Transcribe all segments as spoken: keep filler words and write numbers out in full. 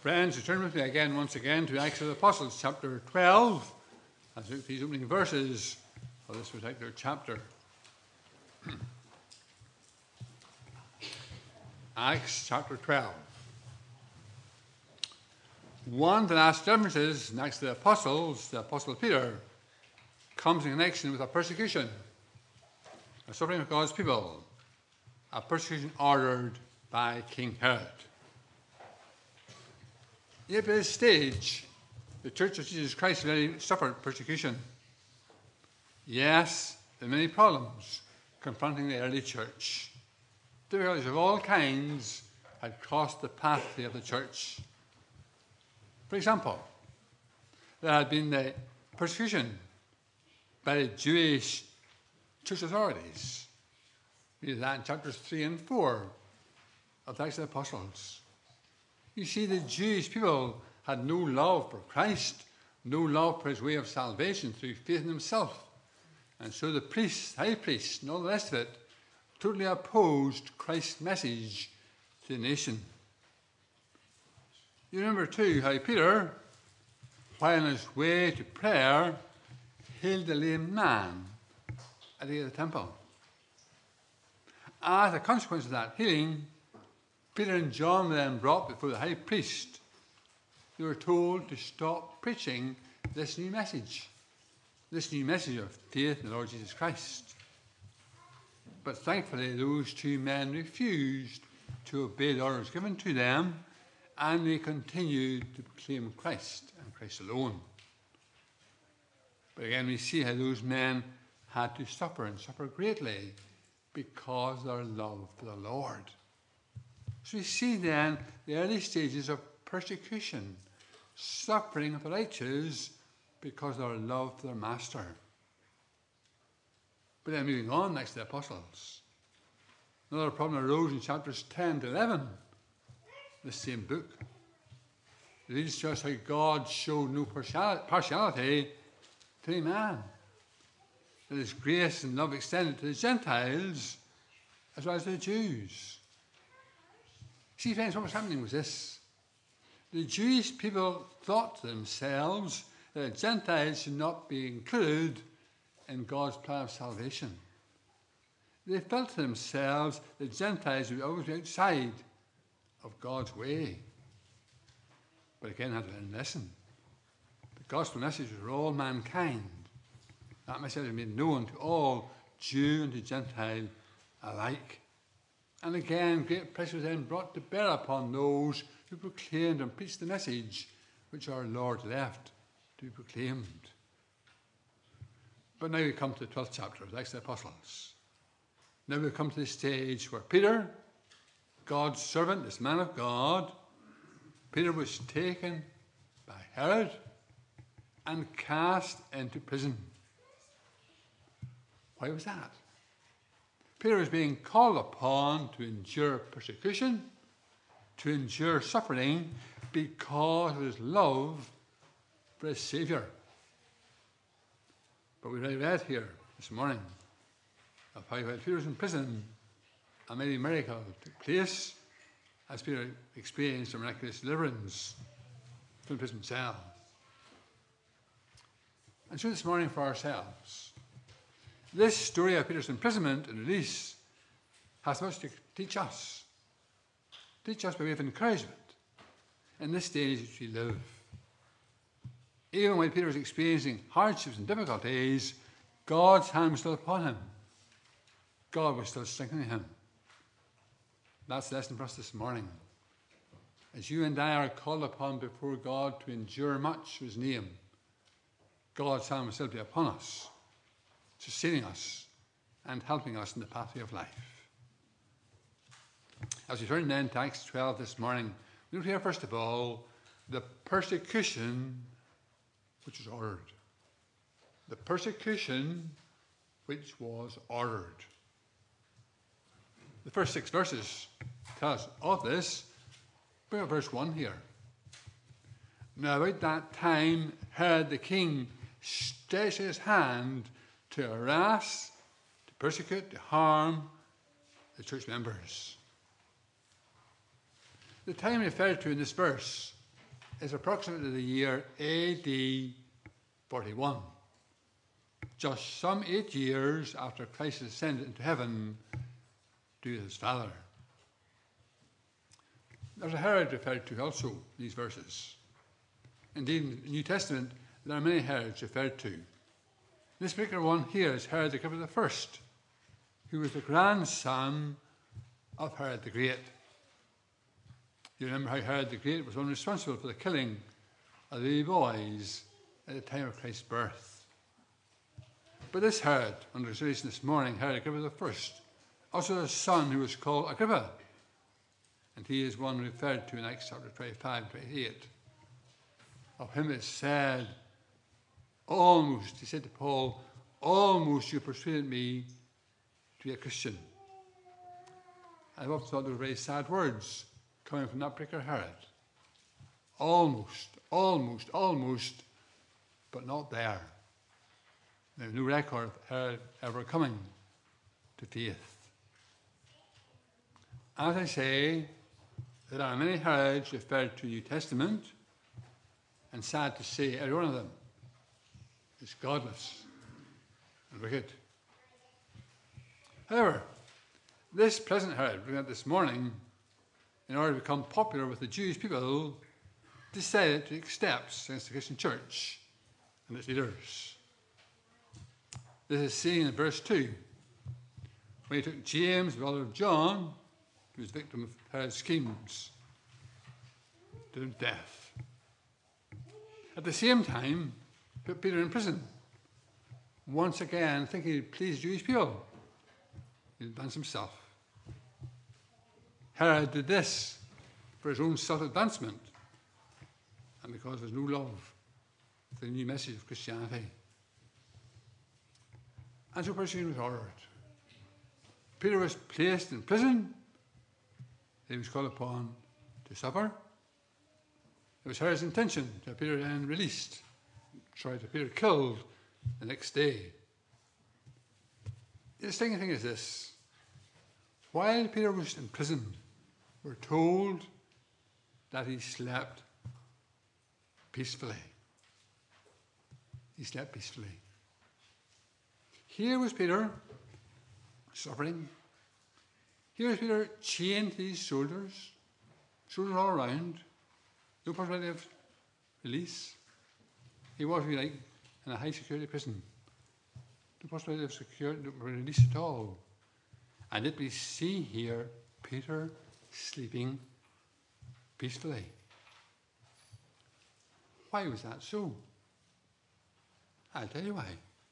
Friends, return with me again, once again, to Acts of the Apostles, chapter twelve, as we look at these opening verses of this particular chapter. Acts chapter twelve. One of the last references in Acts of the Apostles, the Apostle Peter, comes in connection with a persecution, a suffering of God's people, a persecution ordered by King Herod. Yet by this stage, the Church of Jesus Christ already suffered persecution. Yes, there are many problems confronting the early church. Difficulties of all kinds had crossed the pathway of the church. For example, there had been the persecution by the Jewish church authorities. We read that in chapters three and four of the Acts of the Apostles. You see, the Jewish people had no love for Christ, no love for his way of salvation through faith in himself. And so the priests, high priests, and all the rest of it, totally opposed Christ's message to the nation. You remember too how Peter, while on his way to prayer, healed a lame man at the gate of the temple. As a consequence of that healing, Peter and John were then brought before the high priest. They were told to stop preaching this new message, this new message of faith in the Lord Jesus Christ. But thankfully, those two men refused to obey the orders given to them, and they continued to proclaim Christ and Christ alone. But again, we see how those men had to suffer, and suffer greatly, because of their love for the Lord. So we see then the early stages of persecution, suffering of the righteous because of their love for their master. But then moving on next to the apostles, another problem arose in chapters ten to eleven of the same book. It leads to us how God showed no partiality to any man, that his grace and love extended to the Gentiles as well as to the Jews. See, friends, what was happening was this. The Jewish people thought to themselves that the Gentiles should not be included in God's plan of salvation. They felt to themselves that Gentiles would always be outside of God's way. But again, I had to learn a lesson. The gospel message was for all mankind. That message was made known to all, Jew and to Gentile alike. And again, great pressure was then brought to bear upon those who proclaimed and preached the message which our Lord left to be proclaimed. But now we come to the twelfth chapter of the Acts of the Apostles. Now we come to the stage where Peter, God's servant, this man of God, Peter was taken by Herod and cast into prison. Why was that? Peter was being called upon to endure persecution, to endure suffering because of his love for his Saviour. But we read here this morning of how while Peter was in prison, a mighty miracle took place as Peter experienced a miraculous deliverance from the prison cell. And so this morning for ourselves, this story of Peter's imprisonment and release has much to teach us. Teach us by way of encouragement in this day in which we live. Even when Peter was experiencing hardships and difficulties, God's hand was still upon him. God was still strengthening him. That's the lesson for us this morning. As you and I are called upon before God to endure much for his name, God's hand will still be upon us, sustaining us and helping us in the pathway of life. As we turn then to Acts twelve this morning, we will hear first of all the persecution which was ordered. The persecution which was ordered. The first six verses tell us of this. Bring up verse one here. Now about that time Herod the king stretched his hand to harass, to persecute, to harm the church members. The time referred to in this verse is approximately the year A D forty-one, just some eight years after Christ ascended into heaven to his Father. There's a Herod referred to also in these verses. Indeed, in the New Testament, there are many Herods referred to. This particular one here is Herod Agrippa the First, who was the grandson of Herod the Great. You remember how Herod the Great was one responsible for the killing of the baby boys at the time of Christ's birth. But this Herod, under consideration this morning, Herod Agrippa the First, also had a son who was called Agrippa, and he is one referred to in Acts chapter twenty-five and twenty-eight. Of him it said, almost, he said to Paul, almost you persuaded me to be a Christian. I've often thought they were very sad words coming from that particular Herod. Almost, almost, almost, but not there. There's no record of Herod ever coming to faith. As I say, there are many Herods referred to in the New Testament, and sad to say, every one of them is godless and wicked. However, this present Herod, we had this morning, in order to become popular with the Jewish people, decided to take steps against the Christian church and its leaders. This is seen in verse two, when he took James, the brother of John, who was victim of Herod's schemes, to death. At the same time, put Peter in prison, once again thinking he'd please Jewish people. He'd advance himself. Herod did this for his own self-advancement and because there's no love for the new message of Christianity. And so persecution was ordered. Peter was placed in prison. He was called upon to suffer. It was Herod's intention to have Peter then released, tried to have Peter killed the next day. The stinging thing is this. While Peter was in prison, we're told that he slept peacefully. He slept peacefully. Here was Peter suffering. Here was Peter chained to his shoulders, shoulders all around, no possibility of release. He was, if you like, in a high security prison. No possibility of security, release at all. And yet we see here Peter sleeping peacefully. Why was that so? I'll tell you why.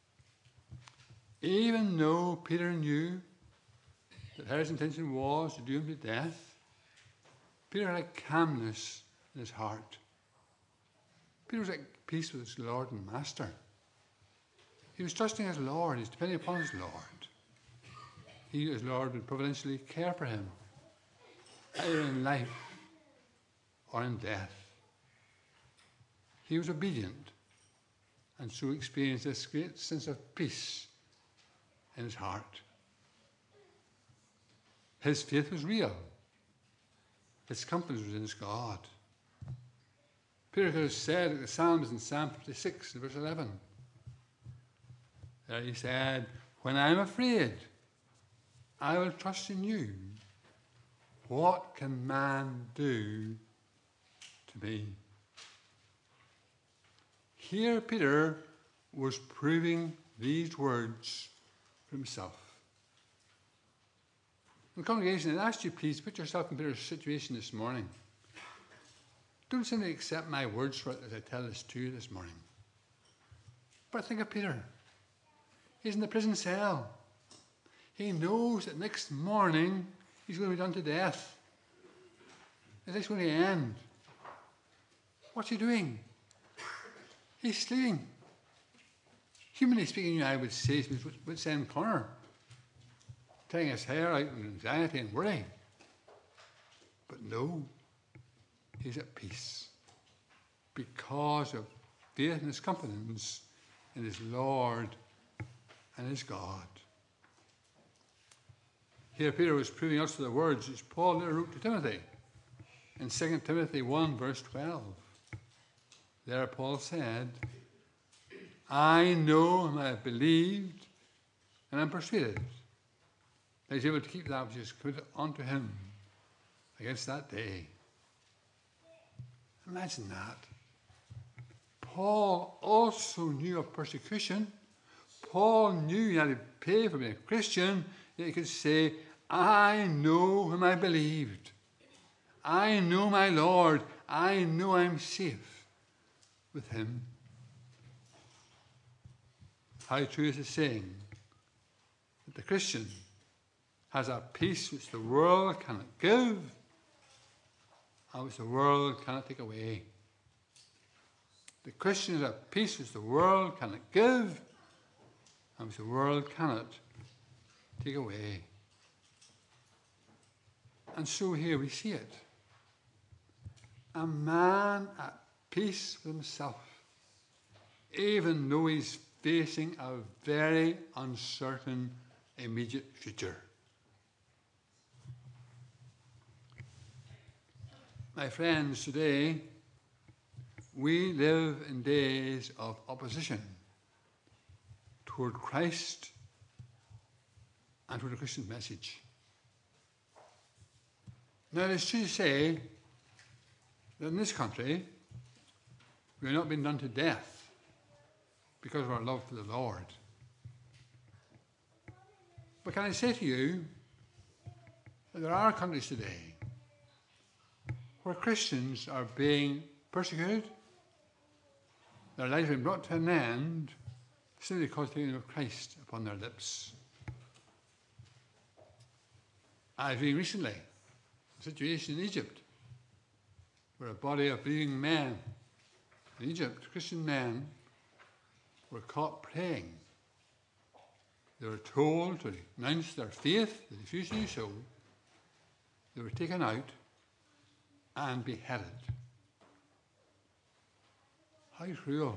Even though Peter knew that Herod's intention was to do him to death, Peter had a calmness in his heart. Peter was at peace with his Lord and Master. He was trusting his Lord. He was depending upon his Lord. He, his Lord, would providentially care for him, either in life or in death. He was obedient and so experienced this great sense of peace in his heart. His faith was real. His confidence was in his God. Peter could have said at the Psalms in Psalm fifty-six, verse eleven, there he said, when I am afraid, I will trust in you. What can man do to me? Here Peter was proving these words for himself. In the congregation, I asked you please put yourself in Peter's situation this morning. Don't simply accept my words for it as I tell this to you this morning. But think of Peter. He's in the prison cell. He knows that next morning he's going to be done to death. Is this going to end? What's he doing? He's sleeping. Humanly speaking, I would say he's wit's end corner, tearing his hair out in anxiety and worry. But no, he's at peace because of faith and his confidence in his Lord and his God. Here Peter was proving also the words which Paul later wrote to Timothy in Second Timothy one, verse twelve. there Paul said, I know whom I have believed, and am persuaded that he's able to keep that which is committed unto him against that day. Imagine that. Paul also knew of persecution. Paul knew he had to pay for being a Christian, yet he could say, I know whom I believed. I know my Lord. I know I'm safe with him. How true is the saying that the Christian has a peace which the world cannot give, and which the world cannot take away. The Christian has a peace which the world cannot give, and which the world cannot take away. And so here we see it. A man at peace with himself, even though he's facing a very uncertain immediate future. My friends, today we live in days of opposition toward Christ and toward the Christian message. Now, it's true to say that in this country we are not being done to death because of our love for the Lord. But can I say to you that there are countries today where Christians are being persecuted, their lives are being brought to an end simply because they have the name of Christ upon their lips. I was reading recently a situation in Egypt where a body of believing men in Egypt, Christian men, were caught praying. They were told to renounce their faith. They refused to do so. They were taken out and beheaded. How cruel.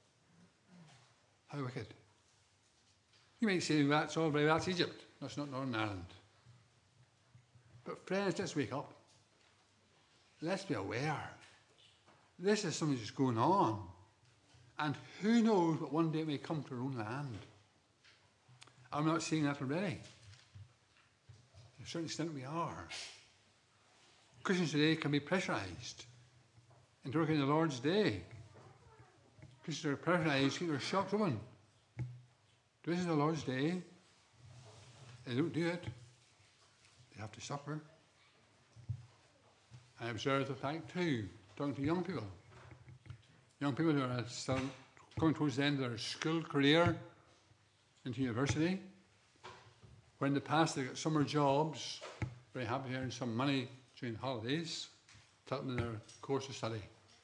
How wicked. You might say, well, that's all right, that's Egypt. That's not Northern Ireland. But friends, let's wake up. Let's be aware. This is something that's going on. And who knows but one day it may come to our own land. I'm not seeing that already. To a certain extent we are. Christians today can be pressurized into working in the Lord's day. Christians are pressurized to keep their shops open. This is the Lord's day. They don't do it. They have to suffer. I observe the fact too, talking to young people. Young people who are still going towards the end of their school career into university. When in the past they got summer jobs, very happy to earn some money during holidays, to help them in their course of study.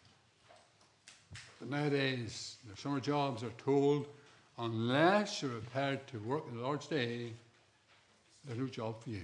But nowadays, their summer jobs are told, unless you're prepared to work in the Lord's day, there's no job for you.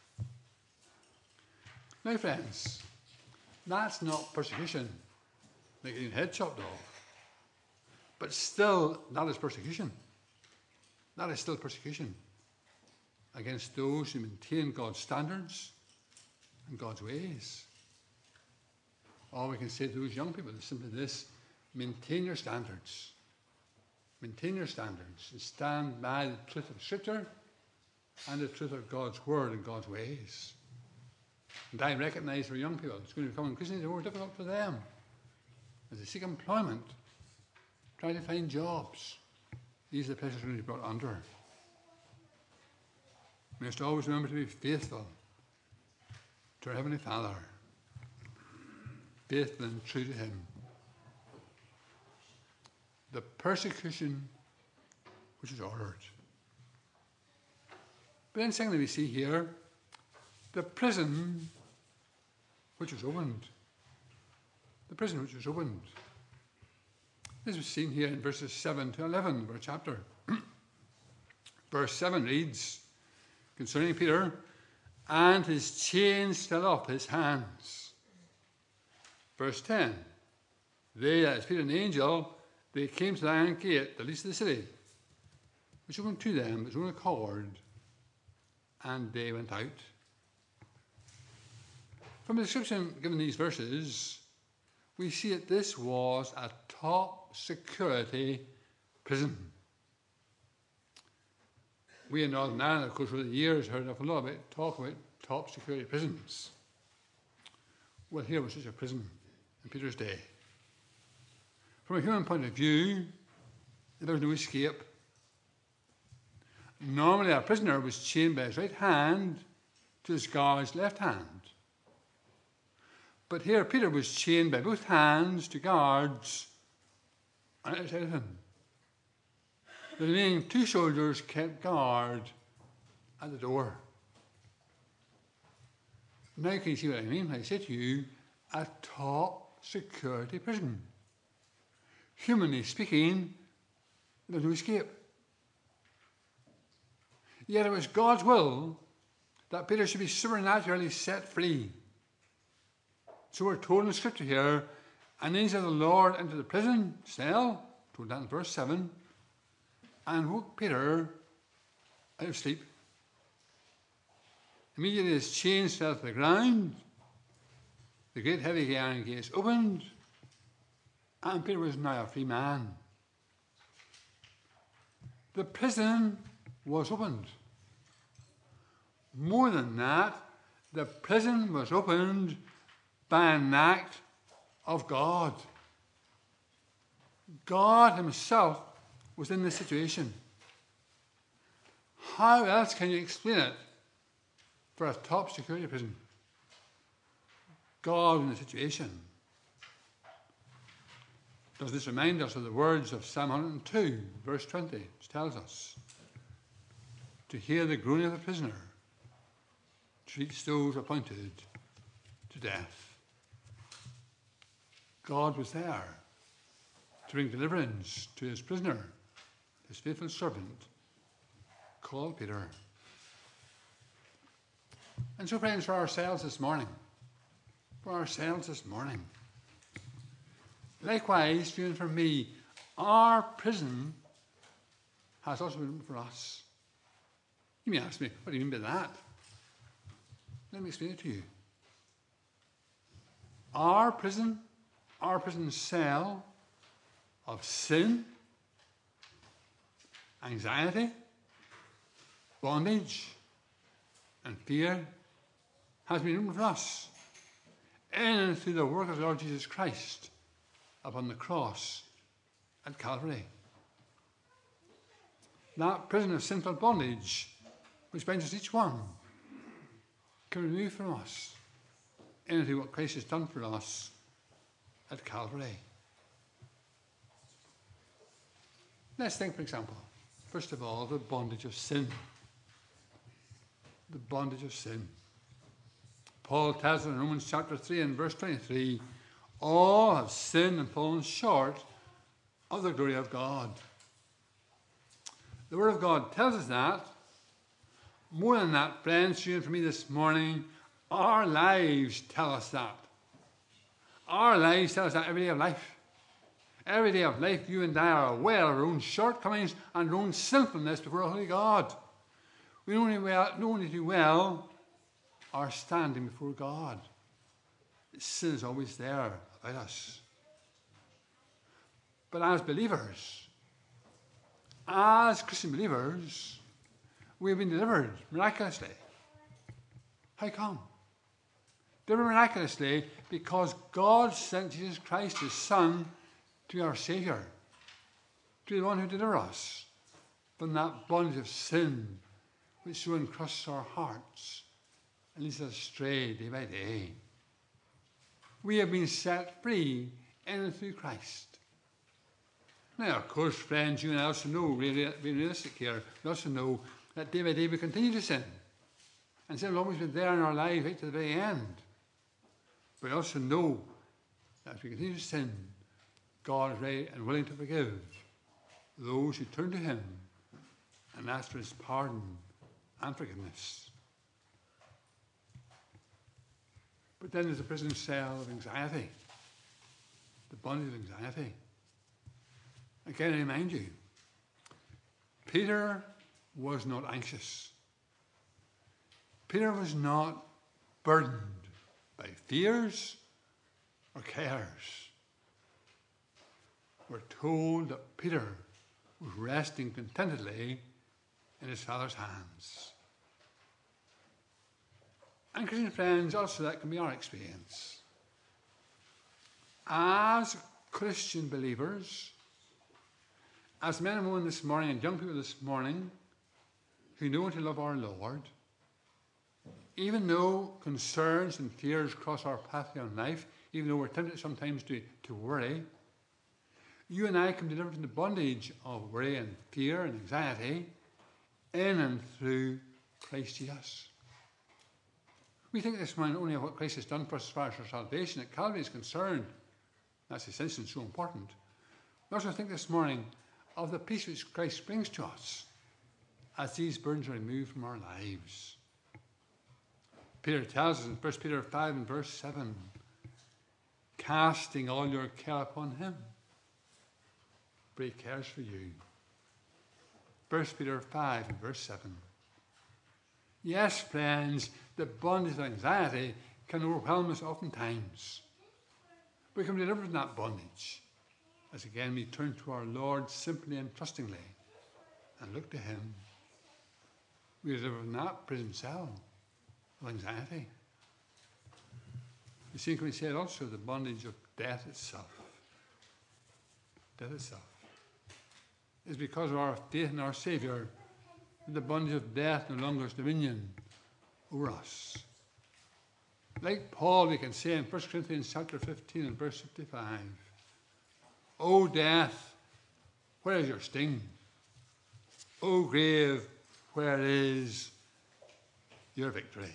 Now, friends, that's not persecution, like getting your head chopped off. But still, that is persecution. That is still persecution against those who maintain God's standards and God's ways. All we can say to those young people is simply this: maintain your standards. Maintain your standards and stand by the truth of Scripture and the truth of God's Word and God's ways. And I recognize for young people, it's going to become increasingly more difficult for them as they seek employment, try to find jobs. These are the pressures we're going to be brought under. We must always remember to be faithful to our Heavenly Father, faithful and true to Him. The persecution which is ordered. But then secondly, we see here the prison which was opened. The prison which was opened. This was seen here in verses seven to eleven of our chapter. Verse seven reads, concerning Peter, and his chains fell off his hands. Verse ten, they, that is Peter and the angel, they came to the iron gate, the least of the city, which opened to them, its own accord, and they went out. From the description given in these verses, we see that this was a top security prison. We in Northern Ireland, of course, over the years heard of a lot about talk about top security prisons. Well, here was such a prison in Peter's day. From a human point of view, there was no escape. Normally, a prisoner was chained by his right hand to his guard's left hand. But here, Peter was chained by both hands to guards on either side of him. The remaining two soldiers kept guard at the door. Now can you see what I mean when I say to you, a top security prison? Humanly speaking, there's no escape. Yet it was God's will that Peter should be supernaturally set free. So we're told in the scripture here, an angel of the Lord entered the prison cell, told that in verse seven, and woke Peter out of sleep. Immediately his chains fell to the ground, the great heavy iron gates opened, and Peter was now a free man. The prison was opened. More than that, the prison was opened by an act of God. God himself was in this situation. How else can you explain it for a top security prison? God in the situation. Does this remind us of the words of Psalm one hundred two, verse twenty, which tells us, to hear the groaning of the prisoner, to reach those appointed to death. God was there to bring deliverance to his prisoner, his faithful servant, called Peter. And so, friends, for ourselves this morning, for ourselves this morning, likewise, for you and for me, our prison has also been opened for us. You may ask me, what do you mean by that? Let me explain it to you. Our prison, our prison cell of sin, anxiety, bondage, and fear has been opened for us in and through the work of the Lord Jesus Christ upon the cross at Calvary. That prison of sinful bondage, which binds us each one, can be removed from us in and through what Christ has done for us at Calvary. Let's think, for example, first of all, the bondage of sin. The bondage of sin. Paul tells us in Romans chapter three and verse twenty-three, all have sinned and fallen short of the glory of God. The Word of God tells us that. More than that, friends, for you and for me this morning, our lives tell us that. Our lives tell us that every day of life. Every day of life, you and I are aware of our own shortcomings and our own sinfulness before a holy God. We know only, well, know only too well our standing before God. Sin is always there about us. But as believers, as Christian believers, we have been delivered miraculously. How come? Delivered miraculously because God sent Jesus Christ, his Son, to be our Saviour, to be the one who delivers us from that bondage of sin which so encrusts our hearts and leads us astray day by day. We have been set free in and through Christ. Now, of course, friends, you and I also know, really, being realistic here, we also know that day by day we continue to sin. And sin will always be there in our lives right to the very end. But we also know that if we continue to sin, God is ready and willing to forgive those who turn to him and ask for his pardon and forgiveness. But then there's a prison cell of anxiety, the bondage of anxiety. Again, I remind you, Peter was not anxious. Peter was not burdened by fears or cares. We're told that Peter was resting contentedly in his Father's hands. And Christian friends, also that can be our experience. As Christian believers, as men and women this morning and young people this morning who know to love our Lord, even though concerns and fears cross our pathway in life, even though we're tempted sometimes to, to worry, you and I can be delivered from the bondage of worry and fear and anxiety in and through Christ Jesus. We think this morning only of what Christ has done for us as far as our salvation at Calvary is concerned. That's essential and so important. We also think this morning of the peace which Christ brings to us as these burdens are removed from our lives. Peter tells us in First Peter five and verse seven, casting all your care upon him, for he cares for you. First Peter five and verse seven. Yes, friends, the bondage of anxiety can overwhelm us oftentimes. We can be delivered from that bondage as again we turn to our Lord simply and trustingly and look to him. We are delivered from that prison cell of anxiety. You see, can we say also the bondage of death itself? Death itself is because of our faith in our Saviour that the bondage of death no longer has dominion over us. Like Paul, we can say in First Corinthians chapter fifteen and verse fifty-five, O death, where is your sting? O grave, where is your victory?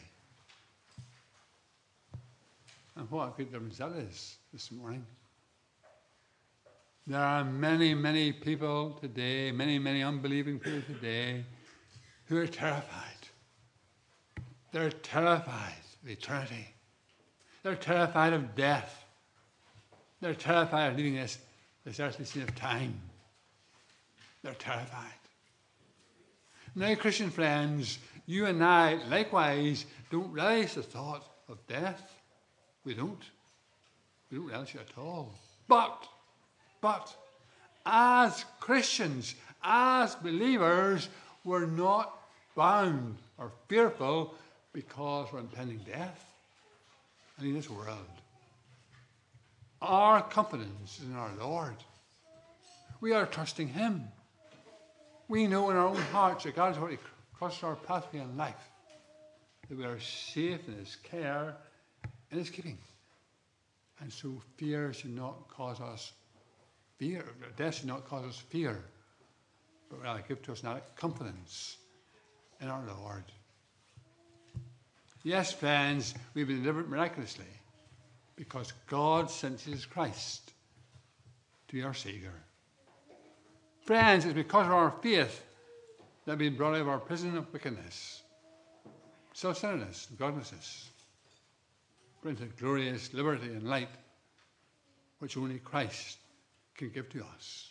And what a great difference that is this morning. There are many, many people today, many, many unbelieving people today who are terrified. They're terrified of eternity. They're terrified of death. They're terrified of leaving this, this earthly scene of time. They're terrified. Now, Christian friends, you and I, likewise, don't relish the thought of death. We don't. We don't relish it at all. But, but, as Christians, as believers, we're not bound or fearful because we're impending death. And in this world, our confidence is in our Lord. We are trusting him. We know in our own hearts, regardless of what crosses our pathway in life, that we are safe in his care and his keeping. And so fear should not cause us fear, death should not cause us fear, but rather give to us now confidence in our Lord. Yes, friends, we've been delivered miraculously because God sent Jesus Christ to be our Saviour. Friends, it's because of our faith that we've been brought out of our prison of wickedness, self-centeredness, and godlessness, brought into glorious liberty and light which only Christ can give to us.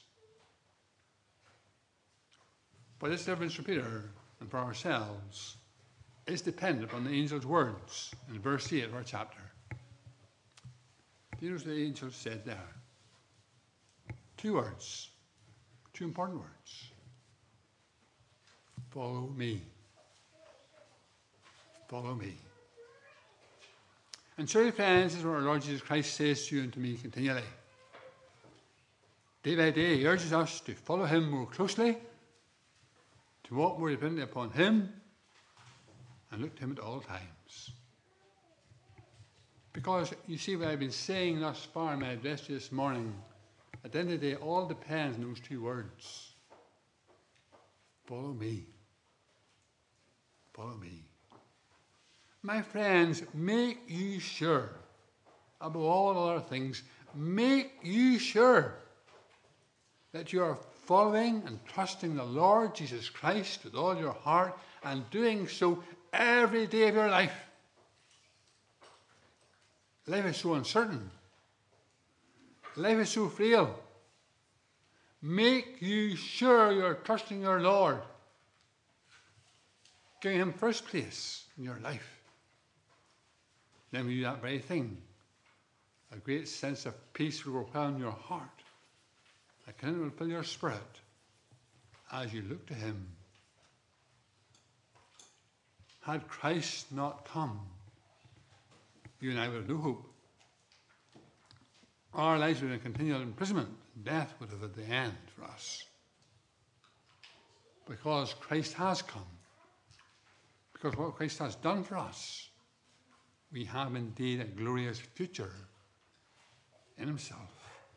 But this deliverance from Peter and for ourselves is dependent upon the angel's words in verse eight of our chapter. Do you know what the angel said there? Two words, two important words. Follow me. Follow me. And so, friends, this is what our Lord Jesus Christ says to you and to me continually. Day by day, he urges us to follow him more closely, to walk more dependently upon him, and look to him at all times. Because, you see, what I've been saying thus far in my address to you this morning, at the end of the day, all depends on those two words. Follow me. Follow me. My friends, make you sure, above all other things, make you sure that you are following and trusting the Lord Jesus Christ with all your heart and doing so every day of your life. Life is so uncertain. Life is so frail. Make you sure you're trusting your Lord, giving him first place in your life. Then we do that very thing. A great sense of peace will overwhelm your heart. A content will fill your spirit as you look to him. Had Christ not come, you and I would have no hope. Our lives would have been continual imprisonment. Death would have been the end for us. Because Christ has come, because what Christ has done for us, we have indeed a glorious future in himself.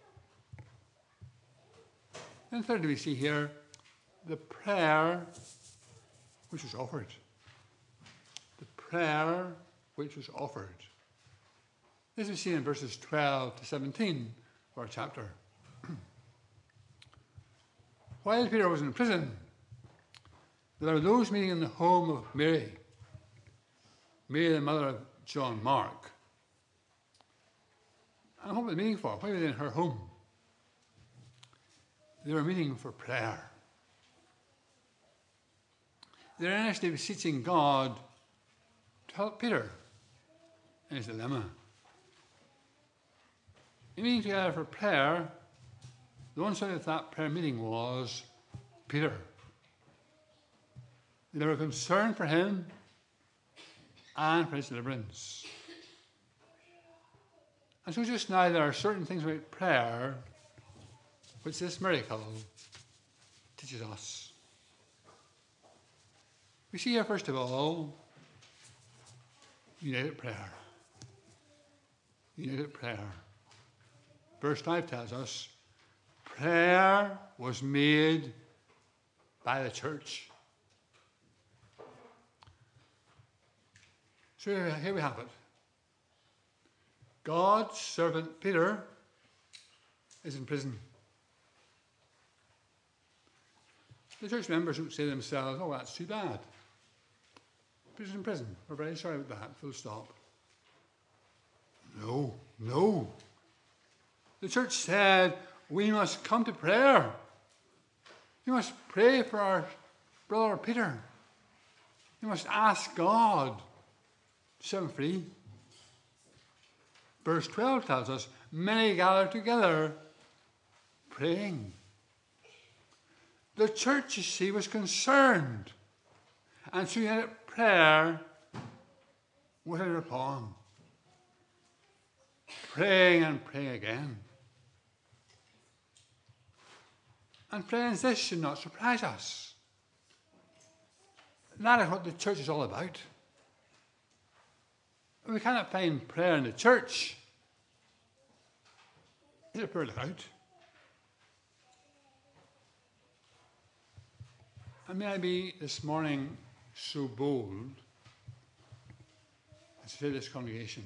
And thirdly, we see here the prayer which was offered. The prayer which was offered. This we see in verses twelve to seventeen of our chapter. While Peter was in prison, there were those meeting in the home of Mary, Mary the mother of John Mark. And what were they meeting for? Why were they in her home? They were meeting for prayer. They were earnestly beseeching God to help Peter in his dilemma. In meeting together for prayer, the one side of that prayer meeting was Peter. They were concerned for him and for his deliverance. And so just now there are certain things about prayer which this miracle teaches us. We see here, first of all, united prayer. United prayer. Verse five tells us, prayer was made by the church. So here we have it. God's servant Peter is in prison. The church members don't say to themselves, oh, that's too bad. Peter's in prison. We're very sorry about that. Full stop. No, no. The church said, we must come to prayer. We must pray for our brother Peter. We must ask God to set him free. Verse twelve tells us, many gathered together praying. The church, you see, was concerned. And so united prayer was it upon. Praying and praying again. And friends, this should not surprise us. That is what the church is all about. We cannot find prayer in the church. Is it prayer out? And may I be this morning so bold as to say to this congregation,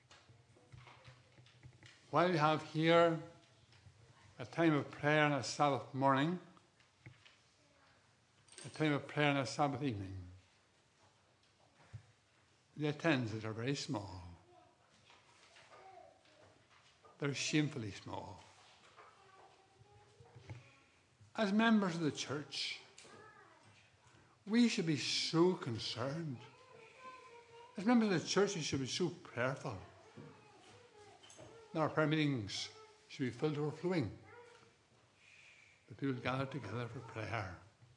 while we have here a time of prayer on a Sabbath morning, a time of prayer on a Sabbath evening, the attendances are very small. They're shamefully small. As members of the church, we should be so concerned. As members of the church, we should be so prayerful. Our prayer meetings should be filled to overflowing. The people gather together for prayer.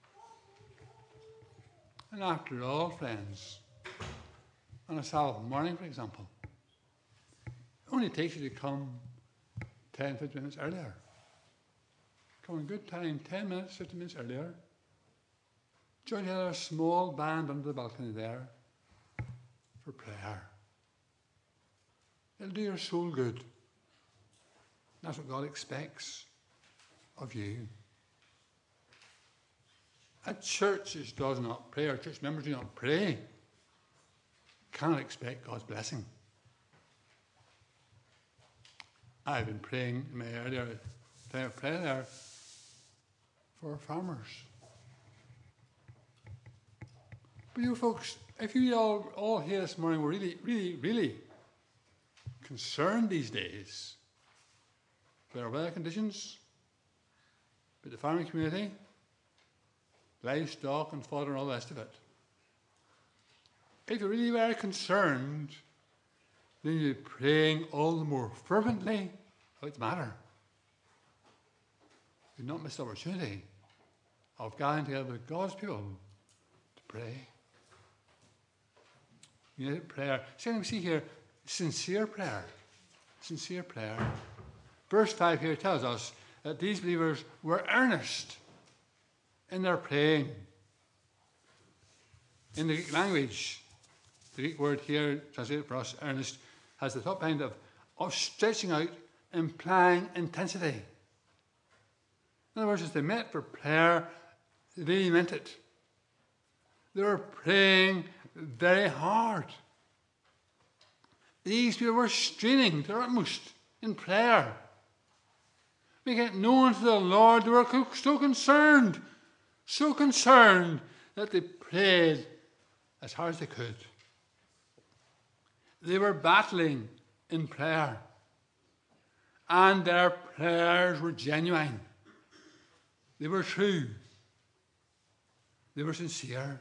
And after all, friends, on a Sabbath morning, for example, it only takes you to come ten, fifteen minutes earlier. Come in good time, ten minutes, fifteen minutes earlier. Join together a small band under the balcony there for prayer. It'll do your soul good. That's what God expects of you. A church which does not pray, or church members do not pray, cannot expect God's blessing. I've been praying in my earlier time of prayer there for farmers. But you folks, if you all, all here this morning were really, really, really concerned these days about our weather conditions, about the farming community, livestock and fodder and all the rest of it, if you really were concerned, then you'll be praying all the more fervently about the matter. You'll not miss the opportunity of gathering together with God's people to pray. United prayer. Secondly, we see here sincere prayer. Sincere prayer. Verse five here tells us that these believers were earnest in their praying. In the Greek language, the Greek word here, translated for us, earnest, has the top end of, of stretching out, implying intensity. In other words, as they met for prayer, they really meant it. They were praying very hard. These people were straining to their utmost in prayer. Making it known to the Lord, they were so concerned, so concerned that they prayed as hard as they could. They were battling in prayer, and their prayers were genuine. They were true. They were sincere.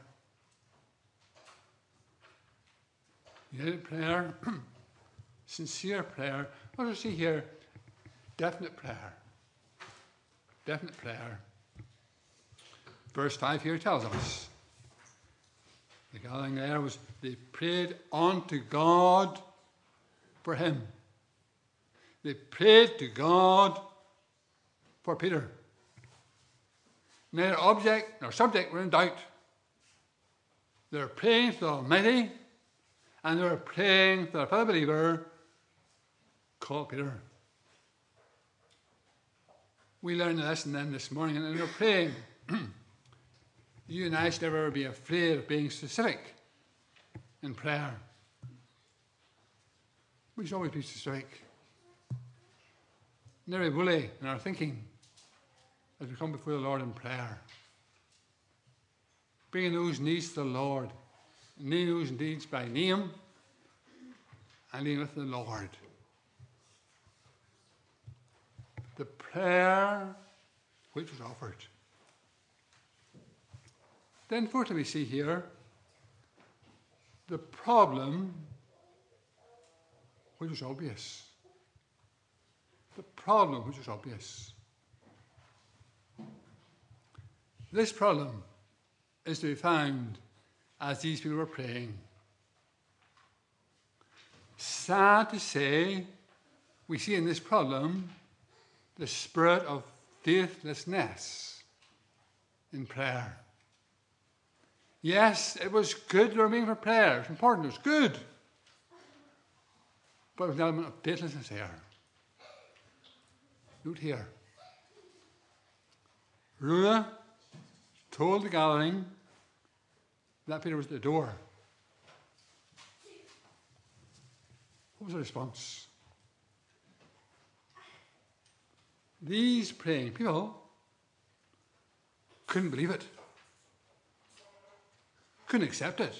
United prayer, sincere prayer. What do we see here? Definite prayer. Definite prayer. Verse five here tells us the gathering there was they prayed unto God for him. They prayed to God for Peter. Neither object nor subject were in doubt. They were praying to the Almighty, and they were praying for a fellow believer called Peter. We learned a lesson then this morning, and we were praying. You and I should never be afraid of being specific in prayer. We should always be specific. Never be woolly in our thinking as we come before the Lord in prayer. Bringing those needs to the Lord, naming those needs by name, and dealing with the Lord. The prayer which was offered. Then fourthly we see here the problem which was obvious. The problem which was obvious. This problem is to be found as these people were praying. Sad to say, we see in this problem the spirit of faithlessness in prayer. Yes, it was good they were being for prayer. It was important. It was good. But there was an element of faithlessness here. Note here. Rhoda told the gathering that Peter was at the door. What was the response? These praying people couldn't believe it. Couldn't accept it.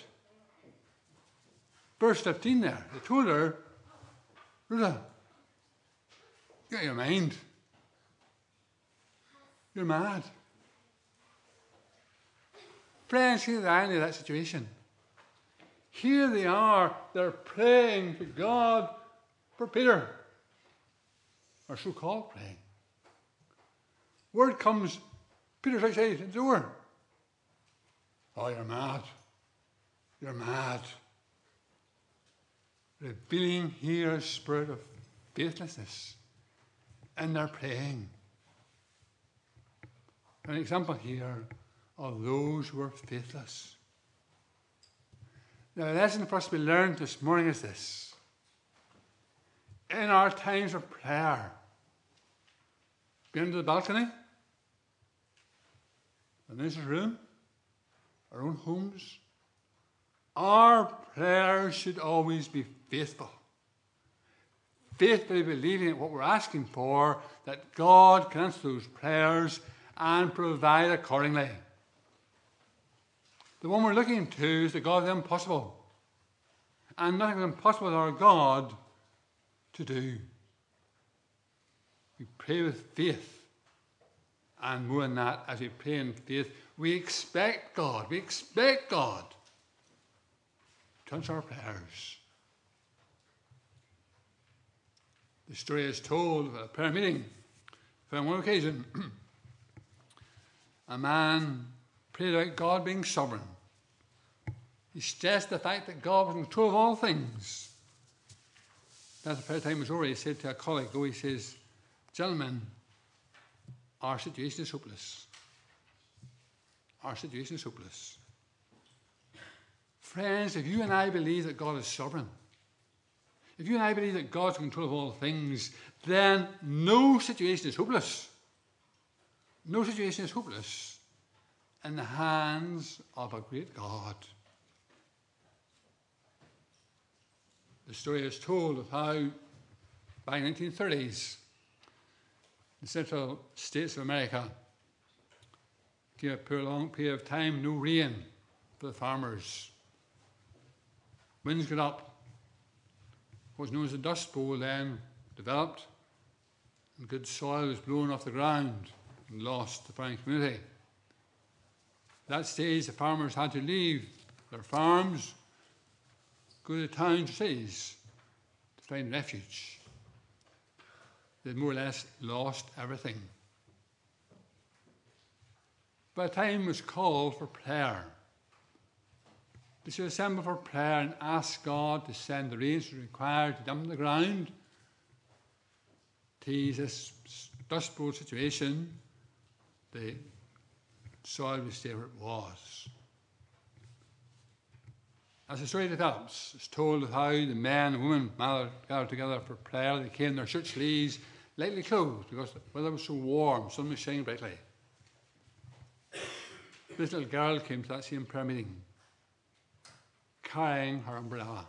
Verse fifteen there, they told her, Rhoda, get out of your mind. You're mad. Friends, see the irony of that situation. Here they are, they're praying to God for Peter, or so-called praying. Word comes, Peter's outside the door. Oh, you're mad. You're mad. Revealing here a spirit of faithlessness in their praying. An example here of those who are faithless. Now, the lesson for us to be learned this morning is this. In our times of prayer, beyond the balcony, the minister's room, our own homes, our prayers should always be faithful. Faithfully believing that what we're asking for, that God can answer those prayers and provide accordingly. The one we're looking to is the God of the impossible. And nothing is impossible with our God to do. We pray with faith. And more than that, as we pray in faith, we expect God. We expect God to answer our prayers. The story is told of a prayer meeting. On one occasion, a man prayed about God being sovereign. He stressed the fact that God was in control of all things. As the prayer time was over, he said to a colleague, oh, he says, gentlemen, our situation is hopeless. Our situation is hopeless. Friends, if you and I believe that God is sovereign, if you and I believe that God's in control of all things, then no situation is hopeless. No situation is hopeless in the hands of a great God. The story is told of how, by the nineteen thirties, the Central States of America gave for a long period of time no rain for the farmers. Winds got up. What was known as the Dust Bowl then developed, and good soil was blown off the ground and lost the farming community. At that stage, the farmers had to leave their farms, go to the towns or cities to find refuge. They more or less lost everything. But a time was called for prayer. They should assemble for prayer and ask God to send the rains required to dampen the ground, to ease this dust bowl situation. The soil would stay where it was. As the story develops, it's told of how the men and women gathered together for prayer. They came in their shirt sleeves, lightly clothed, because the weather was so warm, sun was shining brightly. This little girl came to that same prayer meeting, carrying her umbrella.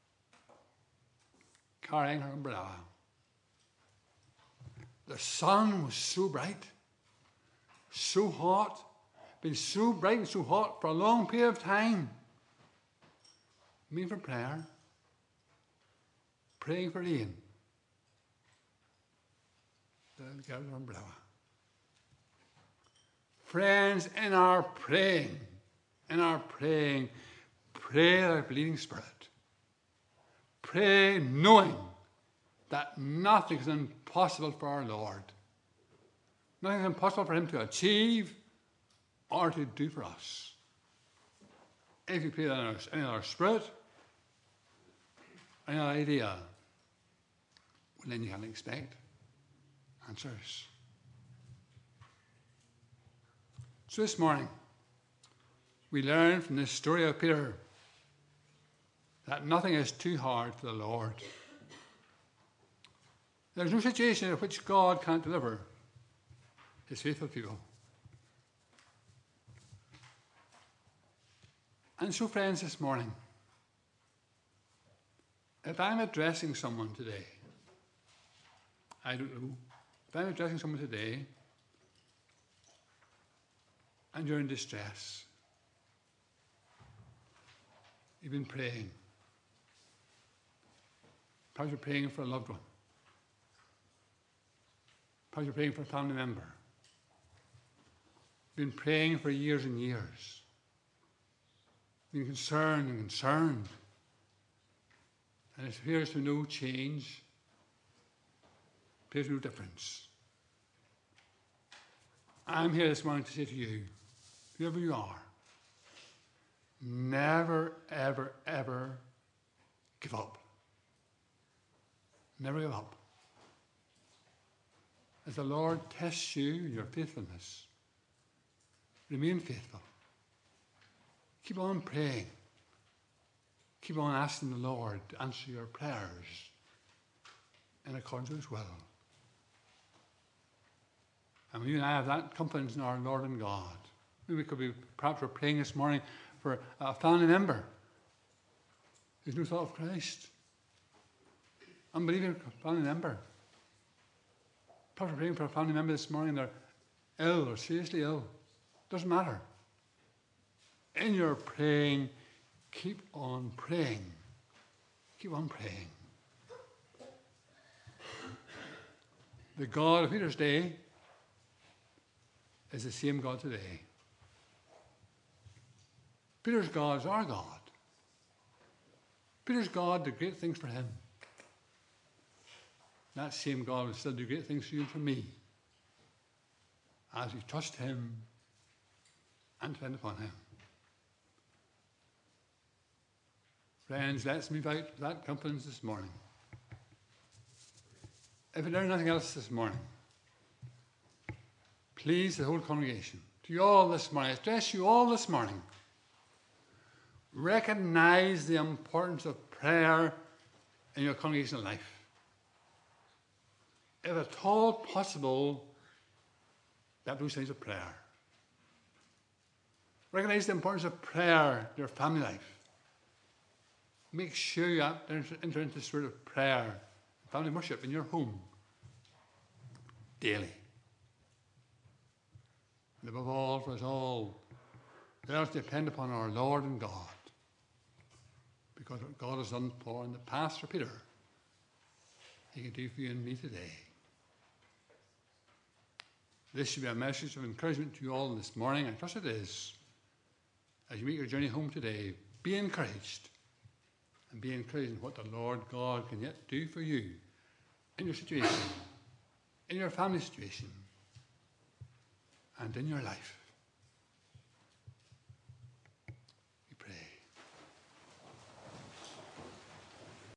Carrying her umbrella. The sun was so bright, so hot, been so bright and so hot for a long period of time. Me for prayer, praying for rain. The little girl with her umbrella. Friends, in our praying, in our praying, pray like a bleeding spirit. Pray knowing that nothing is impossible for our Lord. Nothing is impossible for him to achieve or to do for us. If you pray that in our, in our spirit, in our idea, well, then you can expect answers. So this morning, we learn from this story of Peter that nothing is too hard for the Lord. There's no situation in which God can't deliver his faithful people. And so, friends, this morning, if I'm addressing someone today, I don't know, if I'm addressing someone today and you're in distress, you've been praying, perhaps you're praying for a loved one, perhaps you're praying for a family member, you've been praying for years and years, been concerned and concerned, and it appears to no change, appears to no difference. I'm here this morning to say to you, whoever you are, never, ever, ever give up. Never give up. As the Lord tests you, your faithfulness, remain faithful. Keep on praying. Keep on asking the Lord to answer your prayers in accordance with his will. And when you and I have that confidence in our Lord and God, maybe we could be, perhaps we're praying this morning for a family member who's no thought of Christ. Unbelieving family member. Perhaps we're praying for a family member this morning, they're ill or seriously ill. Doesn't matter. In your praying, keep on praying. Keep on praying. The God of Peter's day is the same God today. Peter's God is our God. Peter's God did great things for him. that same God will still do great things for you and for me as we trust him and depend upon him. Friends, let's move out with that confidence this morning. If there is nothing else this morning, please, the whole congregation, to you all this morning, I address you all this morning, recognize the importance of prayer in your congregational life. If at all possible, that those things of prayer. Recognize the importance of prayer in your family life. Make sure you enter into the spirit of prayer, family worship in your home daily. And above all, for us all, let us depend upon our Lord and God, because what God has done for in the past for Peter, he can do for you and me today. This should be a message of encouragement to you all this morning. I trust it is. As you make your journey home today, be encouraged. And be encouraged in what the Lord God can yet do for you in your situation, in your family situation, and in your life.